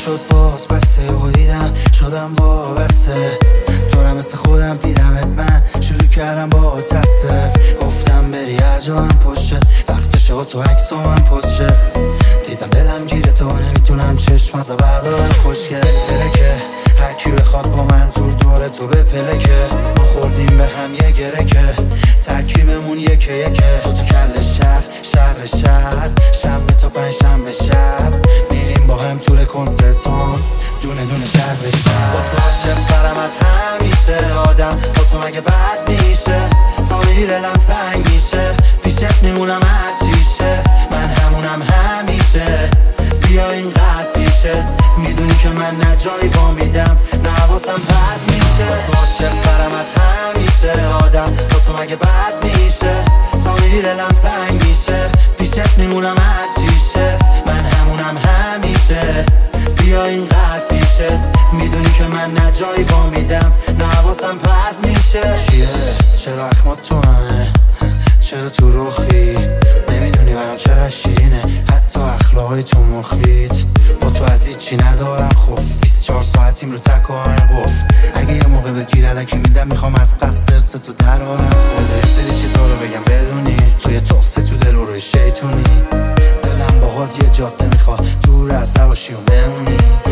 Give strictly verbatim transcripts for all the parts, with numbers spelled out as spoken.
شد باز بسته و دیدم شدم وابسته تو را مثل خودم دیدمت من شروع کردم با تصف گفتم بری عجبم پشت وقتشه و تو عکس من پشت دیدم دلم گیره تو نمیتونم چشم از بردارم خوشگل ترکه هر کی بخواد با منظور دور تو به پلکه ما خوردیم به هم یه گره که ترکیبمون یکه یکه دو تا کل شهر شهر شهر شنبه تا پنج شنبه شب میریم با هم طول کنسرتون دونه دونه شهر به شهر با تو عاشق ترم از همیشه آدم با تو مگه بد میشه تا میری دلم تنگ میشه پیشت میمونم هرچیشه من همونم همیشه بیا اینقدر پیشه میدونی که من نه جایی وا میدم نه حواسم پرد میشه با تو عاشق ترم از همیشه آدم با تو مگه بد میشه تا میری دلم تنگ میشه پیشت میمونم هرچیشه من همونم همیشه بیا اینقدر پیشه میدونی که من نه جایی وا میدم نه حواسم پرد میشه چیه؟ چرا اخمات تو همه؟ چرا تو رخی؟ نمیدونی برام چقدر شیرینه حتی اخلاقای تو مخیت با تو از هیچی ندارم خوف بیست و چهار ساعتیم رو تک و آین قف اگه یه موقع بهت گیر علکی میدم میخوام از پس سرس تو درارم بذار یه سری چیزا رو بگم بدونی تو یه تخصه تو دل و روی شیطونی دلم باهات یه جاده میخواد دور از نباشی و بمونی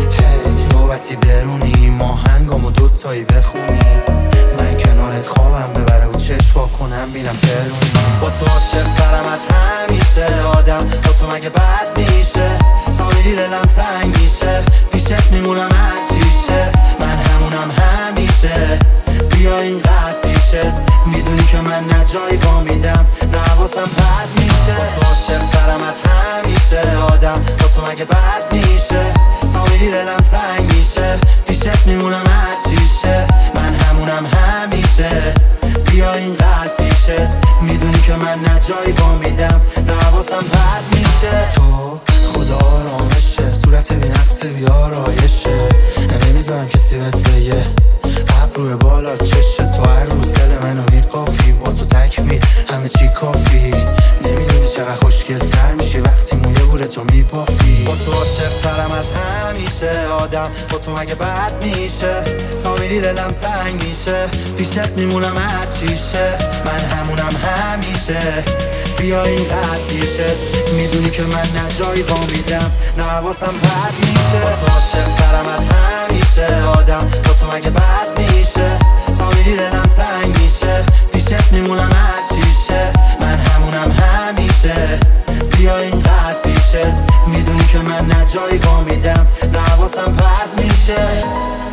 هی نوبتی برونی ما هنگامو دوتایی بخونی من کنارت خوابم ببره و چشوا کنم بینم ترونی با تو عاشق ترم از همیشه آدم با تو مگه بد میشه تا میری دلم تنگ میشه پیشت میمونم هرچیشه من همونم همیشه بیا اینقدر پیشه میدونی که من نه جایی وا میدم نه حواسم پرد میشه با تو عاشق ترم از همیشه آدم با تو مگه بد میشه تا میری دلم تنگ میشه پیشت میمونم هرچیشه من همونم همیشه بیا اینقدر پیشه میدونی که من نه جایی وا میدم نه حواسم پرد میشه تو خدا آرامشه صورت بی نفس بی آرایشه نمیذارم کسی بهت بگه ابروی بالا چشه تو هر روز دل منو میقافی با تو تکمیل همه چی کافی نمیدونی چقدر خوشگل تر میشی وقتی موی بوره تو میبافی با تو عاشق ترم از همیشه آدم با تو مگه بد میشه تا میری دلم تنگ میشه پیشت میمونم هرچیشه من همونم همیشه بیا اینقدر پیشه میدونی که من نه جایی وا میدم نه حواسم پرد میشه با تو عاشق ترم از همیشه آدم با تو مگه بد میشه تا میری دلم تنگ میشه پیشت میمونم هرچیشه من همونم همیشه بیا اینقدر پیشه میدونی که من نه جایی وا میدم نه حواسم پرد میشه